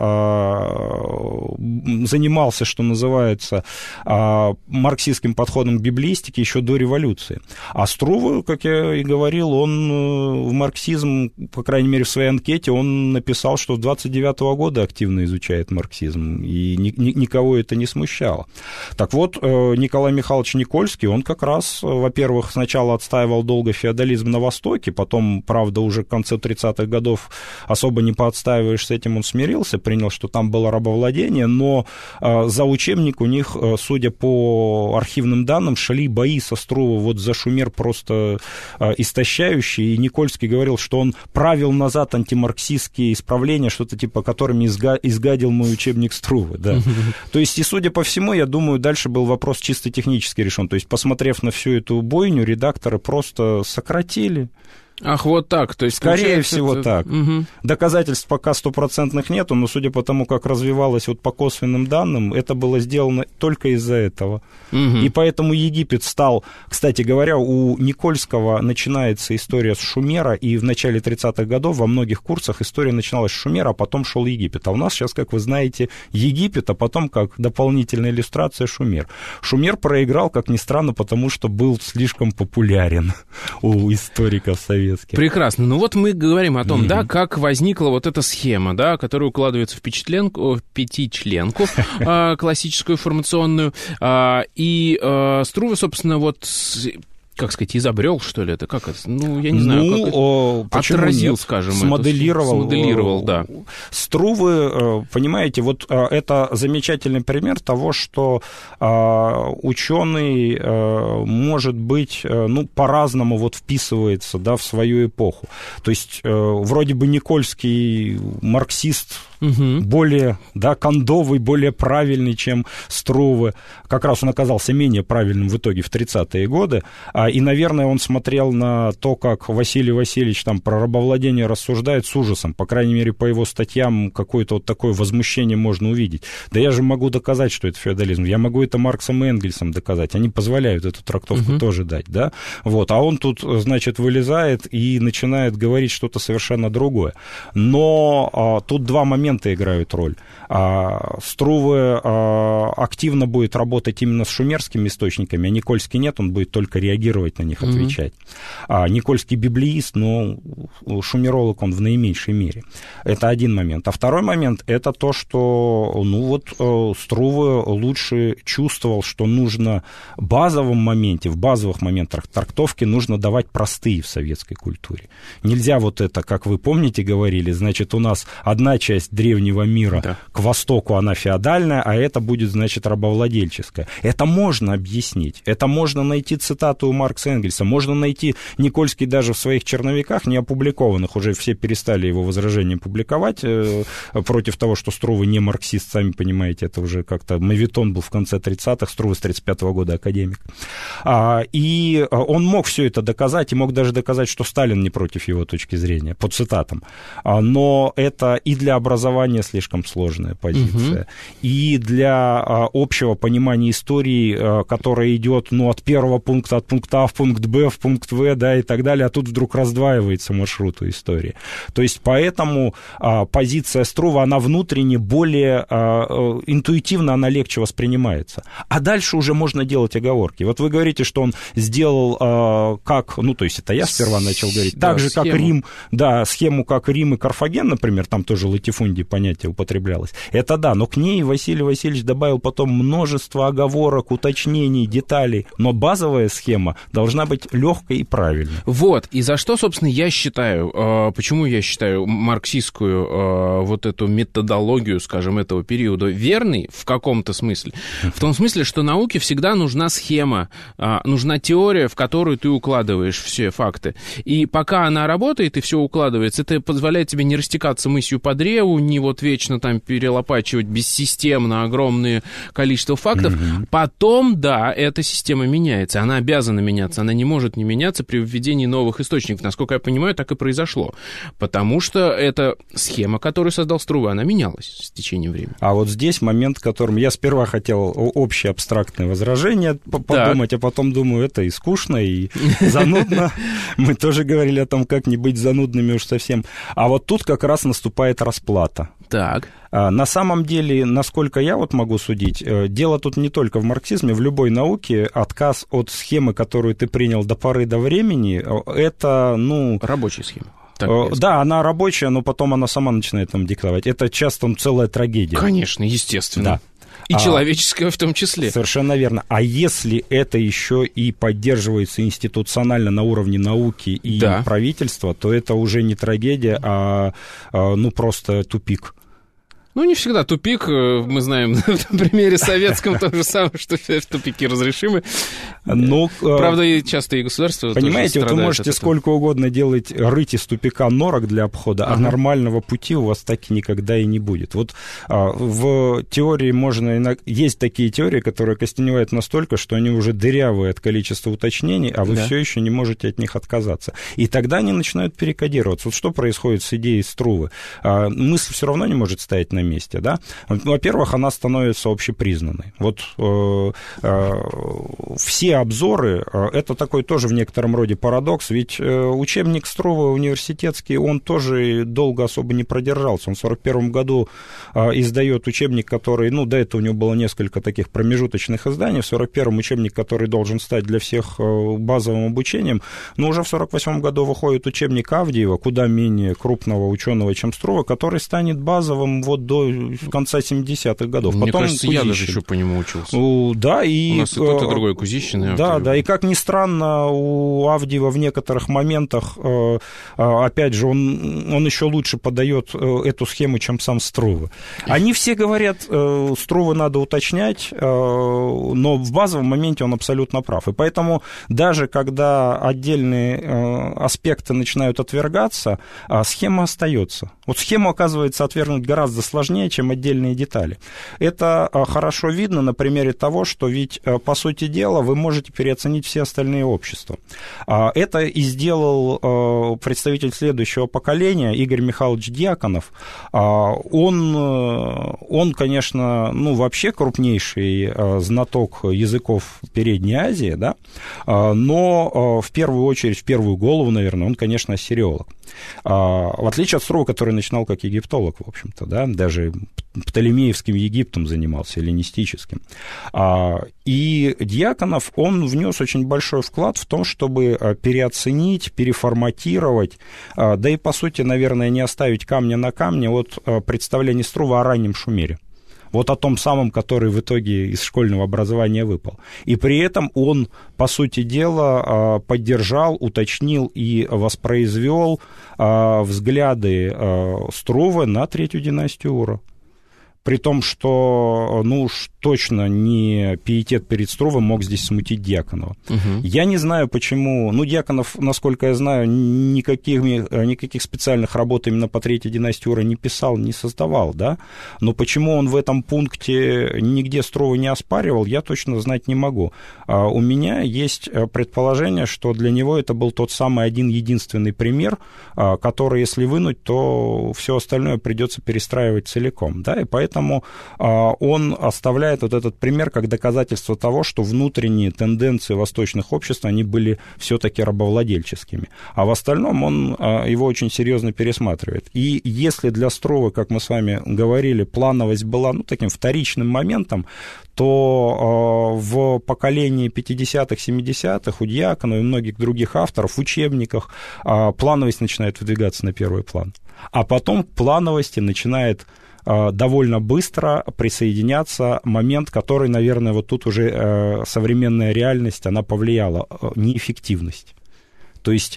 занимался, что называется, марксистским подходом к библеистике еще до революции. А Струва, как я и говорил, он в марксизм, по крайней мере, в своей анкете, он написал, что с двадцать девятого года активно изучает марксизм. марксизм, и ни, ни, никого это не смущало. Так вот, Николай Михайлович Никольский, он как раз, во-первых, сначала отстаивал долго феодализм на Востоке, потом, правда, уже к концу тридцатых годов особо не поотстаиваешь, с этим он смирился, принял, что там было рабовладение, но за учебник у них, судя по архивным данным, шли бои со Струвой вот за Шумер просто истощающие, и Никольский говорил, что он правил назад антимарксистские исправления, что-то типа, которыми изга- изгадил мой учебник Струвы, да. То есть, и судя по всему, я думаю, дальше был вопрос чисто технически решен. То есть, посмотрев на всю эту бойню, редакторы просто сократили. Ах, вот так. То есть, скорее всего, это... так. Угу. Доказательств пока стопроцентных нету, но судя по тому, как развивалось вот по косвенным данным, это было сделано только из-за этого. Угу. И поэтому Египет стал... Кстати говоря, у Никольского начинается история с Шумера, и в начале тридцатых годов во многих курсах история начиналась с Шумера, а потом шел Египет. А у нас сейчас, как вы знаете, Египет, а потом как дополнительная иллюстрация Шумер. Шумер проиграл, как ни странно, потому что был слишком популярен у историков советских. Прекрасно. Ну вот мы говорим о том, mm-hmm. да, как возникла вот эта схема, да, которая укладывается в пятичленку, в пятичленку э, классическую формационную. Э, и э, Струва, собственно, вот... Как сказать, изобрел, что ли, это? Как это? Ну, я не знаю, ну, как о, отразил, нет? скажем, смоделировал, это. Смоделировал, да. Струвы, понимаете, вот это замечательный пример того, что ученый, может быть, ну, по-разному вот вписывается, да, в свою эпоху. То есть, вроде бы Никольский марксист, угу. более, да, кондовый, более правильный, чем Струвы. Как раз он оказался менее правильным в итоге в тридцатые годы. И, наверное, он смотрел на то, как Василий Васильевич там про рабовладение рассуждает с ужасом. По крайней мере, по его статьям какое-то вот такое возмущение можно увидеть. Да я же могу доказать, что это феодализм. Я могу это Марксом и Энгельсом доказать. Они позволяют эту трактовку uh-huh. тоже дать, да? Вот. А он тут, значит, вылезает и начинает говорить что-то совершенно другое. Но а, тут два момента моменты играют роль. Струве активно будет работать именно с шумерскими источниками, а Никольский нет, он будет только реагировать на них, отвечать. Mm-hmm. Никольский библеист, но шумеролог он в наименьшей мере. Это один момент. А второй момент — это то, что ну вот Струве лучше чувствовал, что нужно в базовом моменте, в базовых моментах трактовки нужно давать простые в советской культуре. Нельзя вот это, как вы помните, говорили, значит, у нас одна часть древнего мира, да, к востоку она феодальная, а это будет, значит, рабовладельческая. Это можно объяснить. Это можно найти цитату у Маркса и Энгельса. Можно найти, Никольский даже в своих черновиках, не опубликованных, уже все перестали его возражения публиковать э, против того, что Струве не марксист, сами понимаете, это уже как-то моветон был в конце тридцатых, Струве с тридцать пятого года академик. А, и он мог все это доказать, и мог даже доказать, что Сталин не против его точки зрения, по цитатам. А, но это и для образования слишком сложная позиция, угу. и для а, общего понимания истории, а, которая идет, ну, от первого пункта, от пункта А в пункт Б, в пункт В, да, и так далее, а тут вдруг раздваивается маршрут у истории. То есть поэтому а, позиция Струве, она внутренне более а, интуитивно, она легче воспринимается. А дальше уже можно делать оговорки. Вот вы говорите, что он сделал а, как, ну, то есть это я сперва начал говорить, да, так же, схему. Как Рим, да, схему, как Рим и Карфаген, например, там тоже латифундий понятие употреблялось. Это да, но к ней Василий Васильевич добавил потом множество оговорок, уточнений, деталей, но базовая схема должна быть легкой и правильной. Вот, и за что, собственно, я считаю, э, почему я считаю марксистскую э, вот эту методологию, скажем, этого периода верной в каком-то смысле? В том смысле, что науке всегда нужна схема, э, нужна теория, в которую ты укладываешь все факты. И пока она работает и все укладывается, это позволяет тебе не растекаться мысью по древу, не вот вечно там перелопачивать бессистемно огромное количество фактов. Mm-hmm. Потом, да, эта система меняется, она обязана меняться, она не может не меняться при введении новых источников. Насколько я понимаю, так и произошло. Потому что эта схема, которую создал Струве, она менялась с течением времени. А вот здесь момент, которым я сперва хотел общее абстрактное возражение подумать, так. а потом думаю, это и скучно, и занудно. Мы тоже говорили о том, как не быть занудными уж совсем. А вот тут как раз наступает расплата. Так. На самом деле, насколько я вот могу судить, дело тут не только в марксизме, в любой науке отказ от схемы, которую ты принял до поры до времени, это, ну... Рабочая схема. Так, да, она рабочая, но потом она сама начинает там диктовать. Это часто целая трагедия. Конечно, естественно. Да. И человеческое в том числе. Совершенно верно. А если это еще и поддерживается институционально на уровне науки и да. правительства, то это уже не трагедия, а, а ну просто тупик. Ну, не всегда тупик. Мы знаем на примере советском то же самое, что тупики разрешимы. Но, правда, и часто и государство. Понимаете, вот вы можете сколько угодно делать, рыть из тупика норок для обхода, ага. а нормального пути у вас так и никогда и не будет. Вот а, в теории можно... Есть такие теории, которые костеневают настолько, что они уже дырявые от количества уточнений, а вы да. все еще не можете от них отказаться. И тогда они начинают перекодироваться. Вот что происходит с идеей Струве? А, мысль все равно не может стоять на месте, да? Во-первых, она становится общепризнанной. Вот э, э, все обзоры, э, это такой тоже в некотором роде парадокс, ведь э, учебник Струве университетский, он тоже долго особо не продержался. Он в сорок первом году э, издает учебник, который, ну, до этого у него было несколько таких промежуточных изданий, в сорок первом учебник, который должен стать для всех э, базовым обучением, но уже в сорок восьмом году выходит учебник Авдеева, куда менее крупного ученого, чем Струве, который станет базовым вот до конца семидесятых годов. Мне Потом кажется, Кузищин. Я даже еще по нему учился. У, да, и... У нас и тот, и другой Кузищин. И да, да, и как ни странно, у Авдеева в некоторых моментах, опять же, он, он еще лучше подает эту схему, чем сам Струве. Они все говорят, Струве надо уточнять, но в базовом моменте он абсолютно прав. И поэтому даже когда отдельные аспекты начинают отвергаться, схема остается. Вот схему, оказывается, отвергнуть гораздо сложнее, чем отдельные детали. Это хорошо видно на примере того, что ведь, по сути дела, вы можете переоценить все остальные общества. Это и сделал представитель следующего поколения, Игорь Михайлович Дьяконов. Он, он конечно, ну, вообще крупнейший знаток языков Передней Азии, да? Но в первую очередь, в первую голову, наверное, он, конечно, ассириолог. В отличие от Струве, который который начинал как египтолог, в общем-то, да, даже Птолемеевским Египтом занимался, эллинистическим. И Дьяконов, он внес очень большой вклад в том, чтобы переоценить, переформатировать, да и, по сути, наверное, не оставить камня на камне от представления Струве о раннем Шумере. Вот о том самом, который в итоге из школьного образования выпал. И при этом он, по сути дела, поддержал, уточнил и воспроизвел взгляды Струве на третью династию Ура. При том, что, ну уж точно не пиетет перед Струве мог здесь смутить Дьяконова. Угу. Я не знаю, почему... Ну, Дьяконов, насколько я знаю, никаких, никаких специальных работ именно по третьей династии Ура не писал, не создавал, да? Но почему он в этом пункте нигде Струве не оспаривал, я точно знать не могу. А у меня есть предположение, что для него это был тот самый один-единственный пример, который, если вынуть, то все остальное придется перестраивать целиком, да? И поэтому Поэтому он оставляет вот этот пример как доказательство того, что внутренние тенденции восточных обществ, они были все-таки рабовладельческими. А в остальном он его очень серьезно пересматривает. И если для Струве, как мы с вами говорили, плановость была, ну, таким вторичным моментом, то в поколении пятидесятых, семидесятых у Дьяконова и многих других авторов в учебниках плановость начинает выдвигаться на первый план. А потом к плановости начинает довольно быстро присоединяться момент, который, наверное, вот тут уже современная реальность, она повлияла, неэффективность. То есть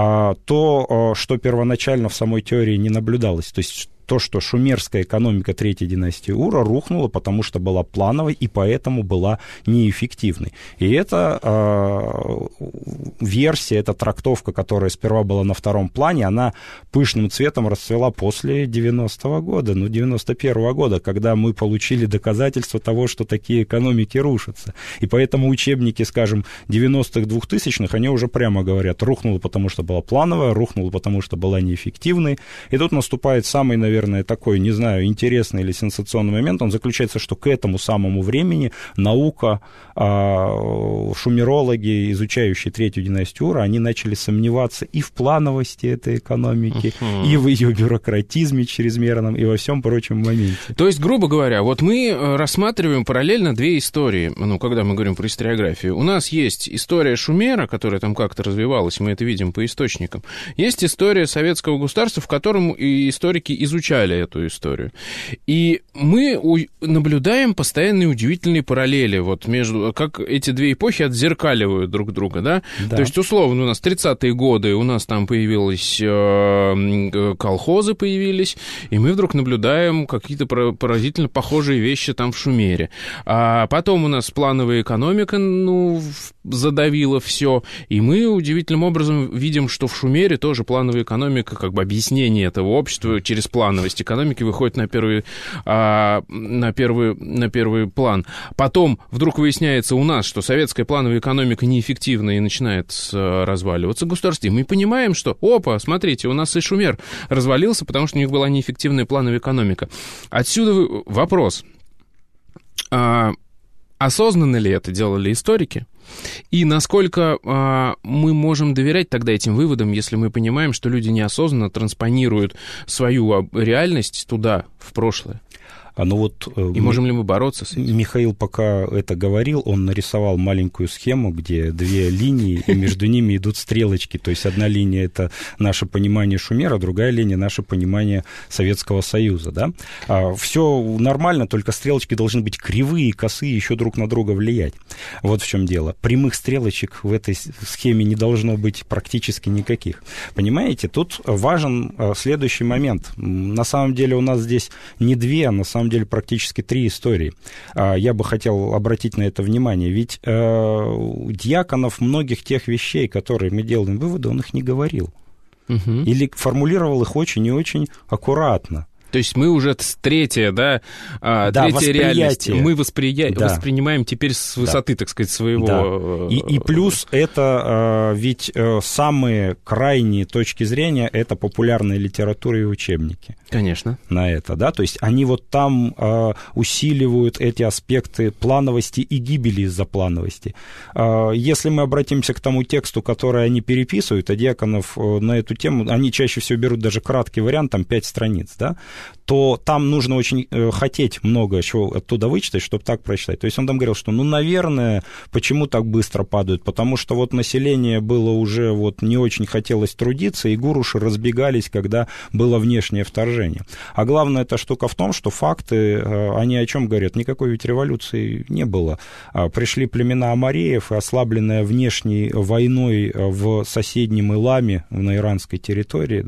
то, что первоначально в самой теории не наблюдалось, то есть то, что шумерская экономика третьей династии Ура рухнула, потому что была плановой и поэтому была неэффективной. И эта э, версия, эта трактовка, которая сперва была на втором плане, она пышным цветом расцвела после девяностого года, ну, девяносто первого года, когда мы получили доказательства того, что такие экономики рушатся. И поэтому учебники, скажем, девяностых, двухтысячных, они уже прямо говорят, рухнула, потому что была плановая, рухнула, потому что была неэффективной. И тут наступает самый, наверное, такой, не знаю, интересный или сенсационный момент, он заключается, что к этому самому времени наука, шумерологи, изучающие третью династию Ура, они начали сомневаться и в плановости этой экономики, uh-huh. и в ее бюрократизме чрезмерном, и во всем прочем моменте. То есть, грубо говоря, вот мы рассматриваем параллельно две истории, ну, когда мы говорим про историографию. У нас есть история Шумера, которая там как-то развивалась, мы это видим по источникам. Есть история советского государства, в котором и историки изучают эту историю. И мы наблюдаем постоянные удивительные параллели, вот между, как эти две эпохи отзеркаливают друг друга, да? Да. То есть, условно, у нас тридцатые годы, у нас там появились э, колхозы появились, и мы вдруг наблюдаем какие-то поразительно похожие вещи там в Шумере. А потом у нас плановая экономика, ну, задавила все, и мы удивительным образом видим, что в Шумере тоже плановая экономика, как бы объяснение этого общества через плановость экономики выходит на первый, а, на, первый, на первый план. Потом вдруг выясняется у нас, что советская плановая экономика неэффективна и начинает разваливаться государство. И мы понимаем, что, опа, смотрите, у нас и Шумер развалился, потому что у них была неэффективная плановая экономика. Отсюда вопрос. А, осознанно ли это делали историки? И насколько а, мы можем доверять тогда этим выводам, если мы понимаем, что люди неосознанно транспонируют свою реальность туда, в прошлое? А ну вот, и можем ли мы бороться с этим? Михаил пока это говорил, он нарисовал маленькую схему, где две линии, и между ними идут стрелочки. То есть одна линия — это наше понимание Шумера, другая линия — наше понимание Советского Союза. Да? А, все нормально, только стрелочки должны быть кривые, косые, еще друг на друга влиять. Вот в чем дело. Прямых стрелочек в этой схеме не должно быть практически никаких. Понимаете, тут важен следующий момент. На самом деле у нас здесь не две, а на самом деле практически три истории. Я бы хотел обратить на это внимание, ведь Дьяконов многих тех вещей, которые мы делаем выводы, он их не говорил. Угу. Или формулировал их очень и очень аккуратно. То есть мы уже третье, да, да третья реальность. Мы восприя... да. воспринимаем теперь с высоты, да. так сказать, своего... Да. И, и плюс это ведь самые крайние точки зрения — это популярная литература и учебники. Конечно. На это, да, то есть они вот там усиливают эти аспекты плановости и гибели из-за плановости. Если мы обратимся к тому тексту, который они переписывают, а Дьяконов на эту тему, они чаще всего берут даже краткий вариант, там пять страниц, да, то там нужно очень хотеть много чего оттуда вычитать, чтобы так прочитать. То есть он там говорил, что, ну, наверное, почему так быстро падают? Потому что вот население было уже, вот не очень хотелось трудиться, и гуруши разбегались, когда было внешнее вторжение. А главная эта штука в том, что факты, они о чем говорят? Никакой ведь революции не было. Пришли племена амореев, и ослабленная внешней войной в соседнем Иламе, на иранской территории,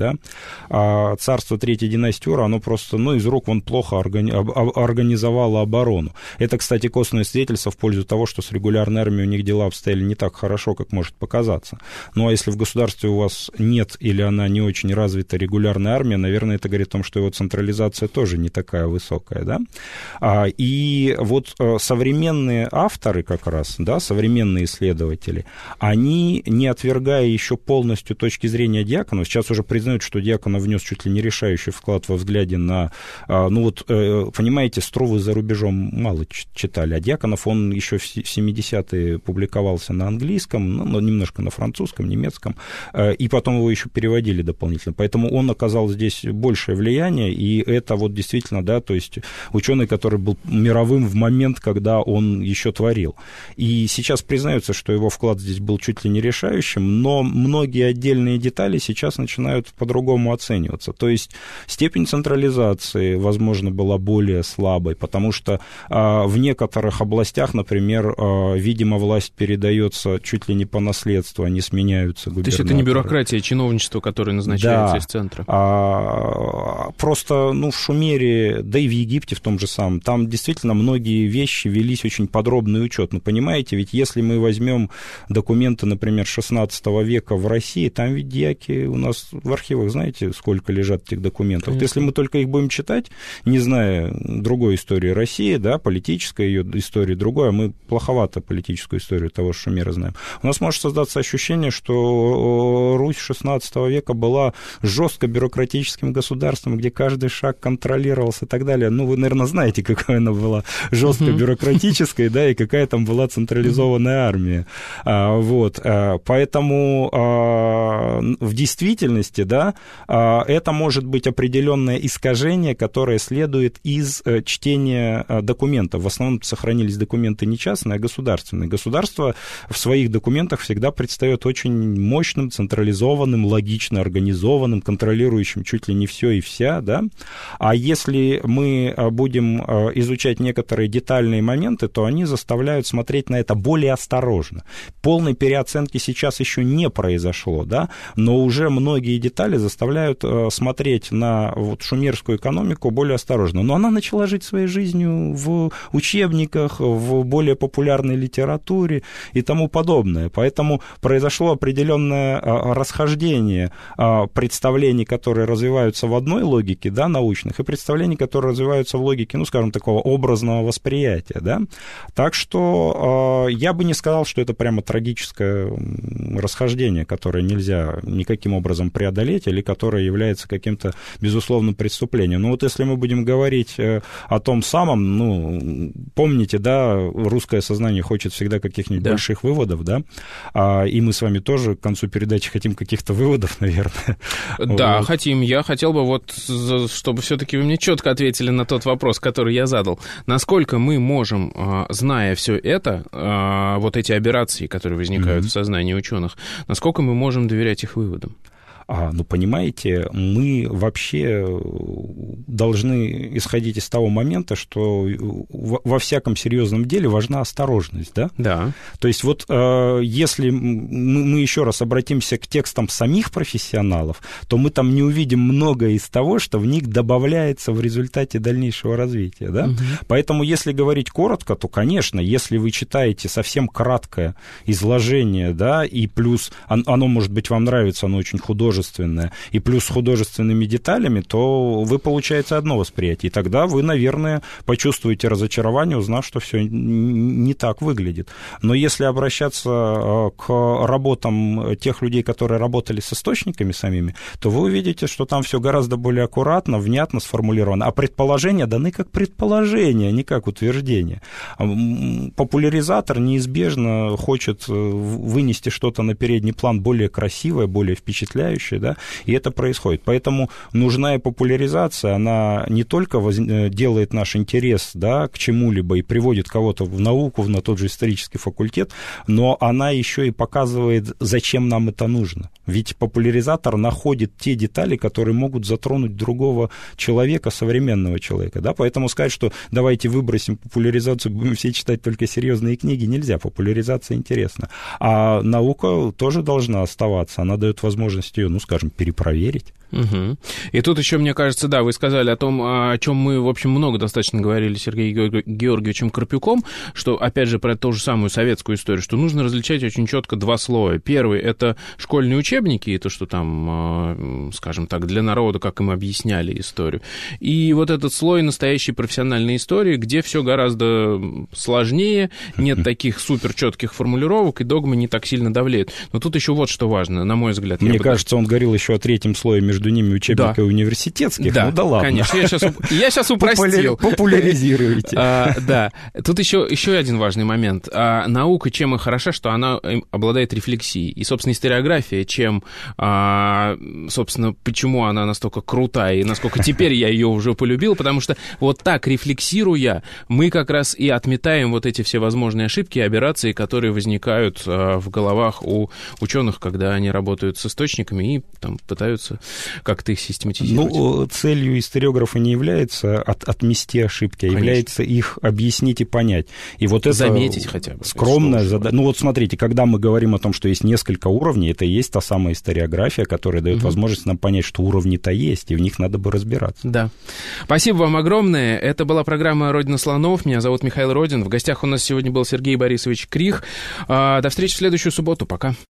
да, царство Третьей династии Ура, оно просто, ну, из рук вон плохо органи... организовало оборону. Это, кстати, косвенное свидетельство в пользу того, что с регулярной армией у них дела обстояли не так хорошо, как может показаться. Ну, а если в государстве у вас нет или она не очень развита регулярная армия, наверное, это говорит о том, что его централизация тоже не такая высокая, да. А, и вот современные авторы как раз, да, современные исследователи, они, не отвергая еще полностью точки зрения Дьяконова, сейчас уже признают, что Дьяконов внес чуть ли не решающий вклад во взгляде на, ну вот, понимаете, Струвы за рубежом мало читали, а Дьяконов, он еще в семидесятые публиковался на английском, ну, немножко на французском, немецком, и потом его еще переводили дополнительно, поэтому он оказал здесь большее влияние, и это вот действительно, да, то есть ученый, который был мировым в момент, когда он еще творил. И сейчас признается, что его вклад здесь был чуть ли не решающим, но многие отдельные детали сейчас начинают по-другому оцениваться. То есть степень централизации, возможно, была более слабой, потому что а, в некоторых областях, например, а, видимо, власть передается чуть ли не по наследству, они сменяются губернаторы. То есть это не бюрократия, а чиновничество, которое назначается, да, из центра? А, просто, ну, в Шумере, да и в Египте в том же самом, там действительно многие вещи велись очень подробный учет. Ну, понимаете, ведь если мы возьмем документы, например, шестнадцатого века в России, там ведь дьяки у нас в архивах, знаете, сколько лежат этих документов. Конечно. Вот если мы только их будем читать, не зная другой истории России, да, политической ее истории другой, а мы плоховато политическую историю того Шумера знаем, у нас может создаться ощущение, что Русь шестнадцатого века была жестко бюрократическим государством, где каждый шаг контролировался и так далее. Ну, вы, наверное, знаете, какая она была жестко бюрократической, да, и какая там была централизованная армия. А, вот, а, поэтому а, в действительности, да, а, это может быть определенное искажение, которое следует из а, чтения а, документов. В основном сохранились документы не частные, а государственные. Государство в своих документах всегда предстает очень мощным, централизованным, логично организованным, контролирующим чуть ли не все и вся, да. А если мы будем изучать некоторые детальные моменты, то они заставляют смотреть на это более осторожно. Полной переоценки сейчас еще не произошло, да, но уже многие детали заставляют смотреть на вот шумерскую экономику более осторожно. Но она начала жить своей жизнью в учебниках, в более популярной литературе и тому подобное. Поэтому произошло определенное расхождение представлений, которые развиваются в одной логике, да, научных, и представлений, которые развиваются в логике, ну, скажем, такого образного восприятия, да. Так что э, я бы не сказал, что это прямо трагическое расхождение, которое нельзя никаким образом преодолеть или которое является каким-то безусловным преступлением. Но вот если мы будем говорить э, о том самом, ну, помните, да, русское сознание хочет всегда каких-нибудь да. больших выводов, да, а, и мы с вами тоже к концу передачи хотим каких-то выводов, наверное. Да, вот. хотим. Я хотел бы вот, чтобы все-таки вы мне четко ответили на тот вопрос, который я задал. Насколько мы можем, зная все это, вот эти аберрации, которые возникают mm-hmm. в сознании ученых, насколько мы можем доверять их выводам? А, ну, понимаете, мы вообще должны исходить из того момента, что во всяком серьезном деле важна осторожность, да? Да. То есть вот если мы еще раз обратимся к текстам самих профессионалов, то мы там не увидим многое из того, что в них добавляется в результате дальнейшего развития, да? Угу. Поэтому если говорить коротко, то, конечно, если вы читаете совсем краткое изложение, да, и плюс оно, может быть, вам нравится, оно очень художественное, художественное, и плюс с художественными деталями, то вы получаете одно восприятие. И тогда вы, наверное, почувствуете разочарование, узнав, что все не так выглядит. Но если обращаться к работам тех людей, которые работали с источниками самими, то вы увидите, что там все гораздо более аккуратно, внятно сформулировано. А предположения даны как предположения, а не как утверждения. Популяризатор неизбежно хочет вынести что-то на передний план более красивое, более впечатляющее, да, и это происходит. Поэтому нужна и популяризация, она не только воз... делает наш интерес, да, к чему-либо и приводит кого-то в науку, на тот же исторический факультет, но она еще и показывает, зачем нам это нужно. Ведь популяризатор находит те детали, которые могут затронуть другого человека, современного человека, да, поэтому сказать, что давайте выбросим популяризацию, будем все читать только серьезные книги, нельзя, популяризация интересна. А наука тоже должна оставаться, она дает возможность ее, ну, скажем, перепроверить. Угу. И тут еще, мне кажется, да, вы сказали о том, о чем мы, в общем, много достаточно говорили с Сергеем Георгиевичем Карпюком, что, опять же, про ту же самую советскую историю, что нужно различать очень четко два слоя. Первый — это школьные учебники, и то, что там, скажем так, для народа, как им объясняли историю. И вот этот слой настоящей профессиональной истории, где все гораздо сложнее, нет таких суперчетких формулировок, и догмы не так сильно давлеют. Но тут еще вот что важно, на мой взгляд. Мне кажется, он говорил еще о третьем слое между Между ними учебника да. университетских, да, ну да ладно. Конечно, я сейчас, я сейчас упростил. Популяризируете. А, да, тут еще, еще один важный момент. А, наука чем и хороша, что она обладает рефлексией. И, собственно, историография, чем, а, собственно, почему она настолько крутая, и насколько теперь я ее уже полюбил, потому что вот так, рефлексируя, мы как раз и отметаем вот эти все возможные ошибки и аберрации, которые возникают а, в головах у ученых, когда они работают с источниками и там пытаются как-то их систематизировать. Ну, целью историографа не является от, отмести ошибки, а Конечно. является их объяснить и понять. И вот это заметить хотя бы. Скромная задача. Ну вот смотрите, когда мы говорим о том, что есть несколько уровней, это и есть та самая историография, которая дает угу. возможность нам понять, что уровни-то есть, и в них надо бы разбираться. Да. Спасибо вам огромное. Это была программа «Родина слонов». Меня зовут Михаил Родин. В гостях у нас сегодня был Сергей Борисович Крих. До встречи в следующую субботу. Пока.